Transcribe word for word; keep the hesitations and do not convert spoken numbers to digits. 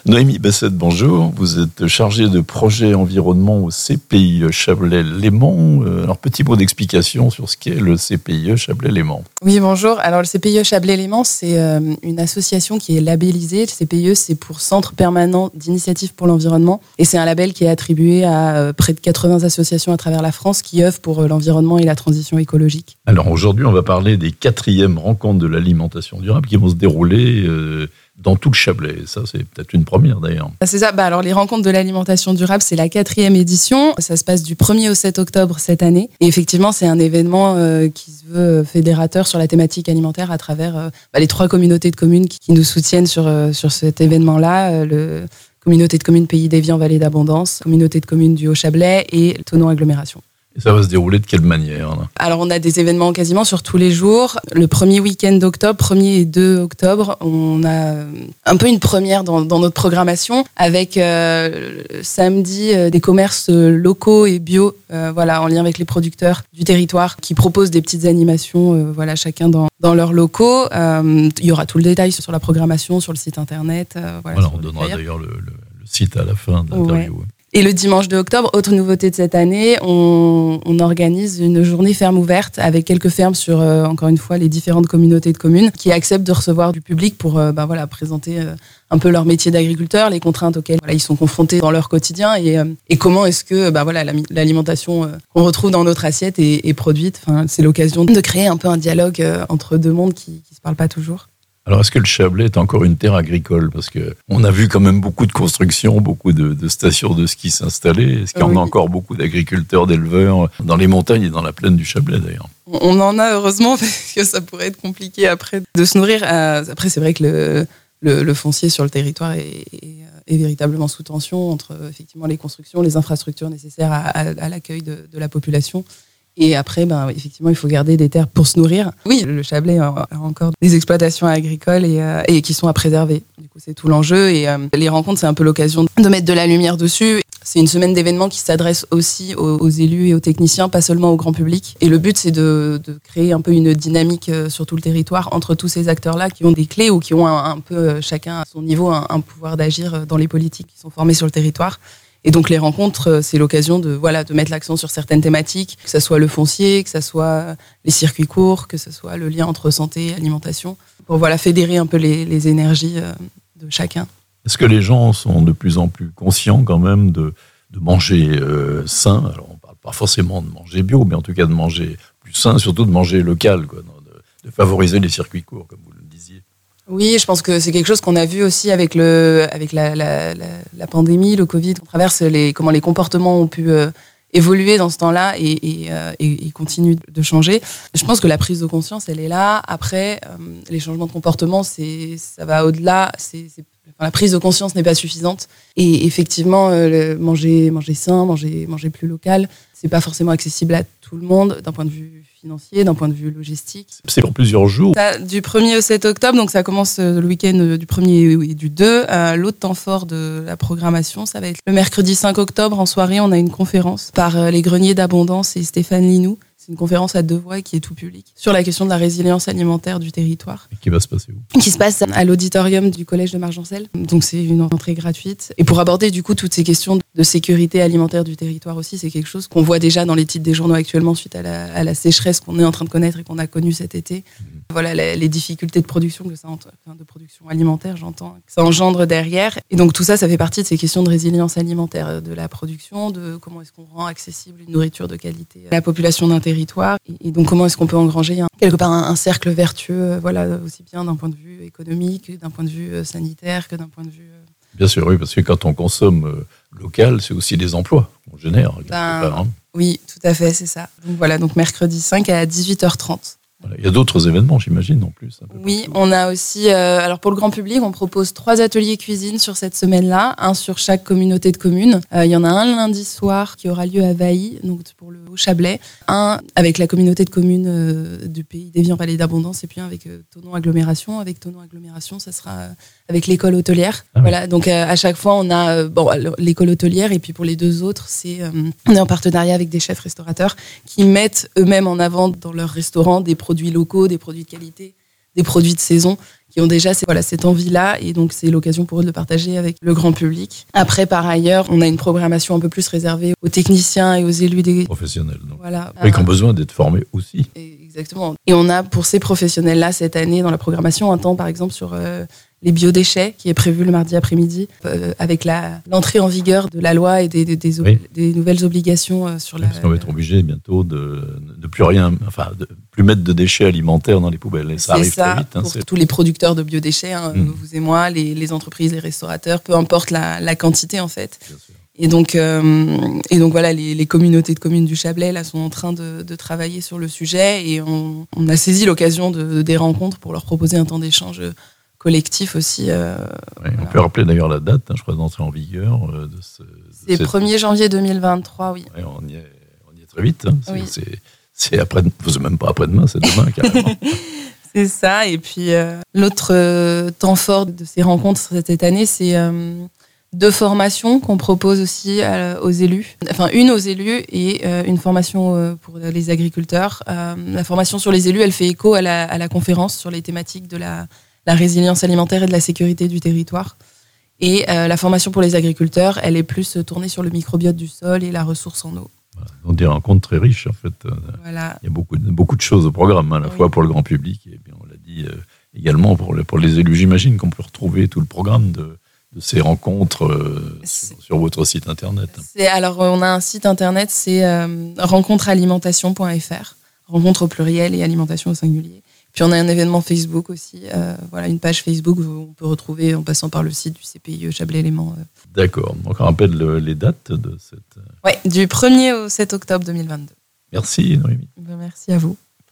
Noémie Bassette, bonjour. Vous êtes chargée de projet environnement au C P I E Chablais-Léman. Alors, petit mot d'explication sur ce qu'est le C P I E Chablais-Léman. Oui, bonjour. Alors, le C P I E Chablais-Léman, c'est euh, une association qui est labellisée. Le C P I E, c'est pour Centre permanent d'initiative pour l'environnement. Et c'est un label qui est attribué à euh, près de quatre-vingts associations à travers la France qui œuvrent pour euh, l'environnement et la transition écologique. Alors, aujourd'hui, on va parler des quatrièmes rencontres de l'alimentation durable qui vont se dérouler euh, dans tout le Chablais. Ça, c'est peut-être une première, d'ailleurs. C'est ça. Bah, alors, les rencontres de l'alimentation durable, c'est la quatrième édition. Ça se passe du premier au sept octobre cette année. Et effectivement, c'est un événement euh, qui se veut fédérateur sur la thématique alimentaire à travers euh, bah, les trois communautés de communes qui, qui nous soutiennent sur, euh, sur cet événement-là. Euh, le communauté de communes Pays d'Évian Vallée d'Abondance, communauté de communes du Haut-Chablais et Thonon Agglomération. Et ça va se dérouler de quelle manière là ? Alors, on a des événements quasiment sur tous les jours. Le premier week-end d'octobre, premier et deux octobre, on a un peu une première dans, dans notre programmation avec euh, samedi euh, des commerces locaux et bio, euh, voilà, en lien avec les producteurs du territoire qui proposent des petites animations, euh, voilà, chacun dans, dans leurs locaux. Euh, il y aura tout le détail sur la programmation, sur le site internet. Euh, voilà, voilà, on donnera d'ailleurs le, le, le site à la fin de l'interview. Ouais. Et le dimanche deux octobre, autre nouveauté de cette année, on, on organise une journée ferme ouverte avec quelques fermes sur, euh, encore une fois, les différentes communautés de communes qui acceptent de recevoir du public pour euh, bah, voilà, présenter euh, un peu leur métier d'agriculteur, les contraintes auxquelles voilà, ils sont confrontés dans leur quotidien et, euh, et comment est-ce que bah, voilà, l'alimentation euh, qu'on retrouve dans notre assiette est, est produite. Enfin, c'est l'occasion de créer un peu un dialogue euh, entre deux mondes qui ne se parlent pas toujours. Alors, est-ce que le Chablais est encore une terre agricole ? Parce qu'on a vu quand même beaucoup de constructions, beaucoup de, de stations de ski s'installer. Est-ce qu'il y en oui. a encore beaucoup d'agriculteurs, d'éleveurs dans les montagnes et dans la plaine du Chablais, d'ailleurs ? On en a, heureusement, parce que ça pourrait être compliqué après de se nourrir. Après, c'est vrai que le, le, le foncier sur le territoire est, est, est véritablement sous tension entre effectivement les constructions, les infrastructures nécessaires à, à, à l'accueil de, de la population. Et après, ben, effectivement, il faut garder des terres pour se nourrir. Oui, le Chablais a encore des exploitations agricoles et, euh, et qui sont à préserver. Du coup, c'est tout l'enjeu. Et euh, les rencontres, c'est un peu l'occasion de mettre de la lumière dessus. C'est une semaine d'événements qui s'adresse aussi aux, aux élus et aux techniciens, pas seulement au grand public. Et le but, c'est de, de créer un peu une dynamique sur tout le territoire entre tous ces acteurs-là qui ont des clés ou qui ont un, un peu, chacun à son niveau, un, un pouvoir d'agir dans les politiques qui sont formées sur le territoire. Et donc les rencontres, c'est l'occasion de voilà de mettre l'accent sur certaines thématiques, que ce soit le foncier, que ce soit les circuits courts, que ce soit le lien entre santé et alimentation, pour voilà fédérer un peu les, les énergies de chacun. Est-ce que les gens sont de plus en plus conscients quand même de, de manger euh, sain ? Alors on ne parle pas forcément de manger bio, mais en tout cas de manger plus sain, surtout de manger local, quoi, de, de favoriser les circuits courts, comme vous le disiez. Oui, je pense que c'est quelque chose qu'on a vu aussi avec le, avec la, la, la, la pandémie, le Covid. On traverse les, comment les comportements ont pu euh, évoluer dans ce temps-là et, et, euh, et, et continuent de changer. Je pense que la prise de conscience, elle est là. Après, euh, les changements de comportement, c'est, ça va au-delà. C'est, c'est, enfin, la prise de conscience n'est pas suffisante. Et effectivement, euh, le, manger, manger sain, manger, manger plus local, c'est pas forcément accessible à tout le monde d'un point de vue financier, d'un point de vue logistique. C'est pour plusieurs jours. Ça, du premier au sept octobre, donc ça commence le week-end du premier et du deux. Euh, l'autre temps fort de la programmation, ça va être le mercredi cinq octobre. En soirée, on a une conférence par les Greniers d'Abondance et Stéphane Linou. C'est une conférence à deux voix et qui est tout public sur la question de la résilience alimentaire du territoire. Et qui va se passer où ? Qui se passe à l'auditorium du collège de Margencel. Donc c'est une entrée gratuite. Et pour aborder du coup toutes ces questions de sécurité alimentaire du territoire aussi, c'est quelque chose qu'on voit déjà dans les titres des journaux actuellement suite à la, à la sécheresse qu'on est en train de connaître et qu'on a connue cet été. Mmh. Voilà les, les difficultés de production que ça enfin, de production alimentaire, j'entends, que ça engendre derrière. Et donc tout ça, ça fait partie de ces questions de résilience alimentaire, de la production, de comment est-ce qu'on rend accessible une nourriture de qualité à la population d'un territoire. Et donc comment est-ce qu'on peut engranger un, quelque part un, un cercle vertueux, voilà, aussi bien d'un point de vue économique, d'un point de vue sanitaire que d'un point de vue... Bien sûr, oui, parce que quand on consomme euh, local, c'est aussi des emplois qu'on génère. Ben, part, hein. Oui, tout à fait, c'est ça. Donc voilà, donc mercredi cinq à dix-huit heures trente. Voilà. Il y a d'autres événements, j'imagine, en plus. Oui, on a aussi, euh, alors pour le grand public, on propose trois ateliers cuisine sur cette semaine-là, un sur chaque communauté de communes. Euh, il y en a un lundi soir qui aura lieu à Vailly, donc pour le Haut-Chablais, un avec la communauté de communes euh, du Pays d'Évian Vallée d'Abondance, et puis un avec euh, Thonon Agglomération. Avec Thonon Agglomération, ça sera euh, avec l'école hôtelière. Ah, voilà, oui. Donc euh, à chaque fois, on a euh, bon, alors, l'école hôtelière, et puis pour les deux autres, c'est, euh, on est en partenariat avec des chefs restaurateurs qui mettent eux-mêmes en avant dans leur restaurant des produits locaux, des produits de qualité, des produits de saison, qui ont déjà voilà, cette envie-là, et donc c'est l'occasion pour eux de le partager avec le grand public. Après, par ailleurs, on a une programmation un peu plus réservée aux techniciens et aux élus des professionnels. Donc. Voilà. Et qui ont besoin d'être formés aussi. Exactement. Et on a pour ces professionnels-là cette année dans la programmation un temps, par exemple, sur euh, les biodéchets qui est prévu le mardi après-midi, euh, avec la, l'entrée en vigueur de la loi et des, des, des, oui. des nouvelles obligations euh, sur oui, la. Parce qu'on va être obligé bientôt de ne plus rien, enfin, de plus mettre de déchets alimentaires dans les poubelles. Et ça c'est arrive ça, très vite. Hein, pour c'est... tous les producteurs de biodéchets, hein, mmh. vous et moi, les, les entreprises, les restaurateurs, peu importe la, la quantité en fait. Bien sûr. Et donc, euh, et donc voilà, les, les communautés de communes du Chablais là, sont en train de, de travailler sur le sujet, et on, on a saisi l'occasion de, des rencontres pour leur proposer un temps d'échange collectif aussi. Euh, ouais, voilà. On peut rappeler d'ailleurs la date, hein, je crois, d'entrée en vigueur. Euh, de ce, de c'est le premier janvier deux mille vingt-trois, oui. Ouais, on, y est, on y est très vite. Hein. C'est, oui. c'est, c'est après, c'est même pas après-demain, c'est demain carrément. C'est ça. Et puis euh, l'autre euh, temps fort de ces rencontres cette année, c'est euh, deux formations qu'on propose aussi euh, aux élus. Enfin, une aux élus et euh, une formation euh, pour les agriculteurs. Euh, la formation sur les élus, elle fait écho à la, à la conférence sur les thématiques de la, la résilience alimentaire et de la sécurité du territoire. Et euh, la formation pour les agriculteurs, elle est plus tournée sur le microbiote du sol et la ressource en eau. On dit un rencontre très riche, en fait. Voilà. Il y a beaucoup, beaucoup de choses au programme, à la oui. fois pour le grand public et bien on l'a dit euh, également pour, le, pour les élus. J'imagine qu'on peut retrouver tout le programme de, de ces rencontres euh, sur, sur votre site internet. C'est, alors, on a un site internet, c'est euh, rencontre alimentation point f r, rencontre au pluriel et alimentation au singulier. Puis on a un événement Facebook aussi, euh, voilà, une page Facebook où on peut retrouver en passant par le site du C P I E Chablais Léman. Euh. D'accord, donc on rappelle le, les dates de cette... Oui, du premier au sept octobre deux mille vingt-deux. Merci Noémie. Ben, merci à vous.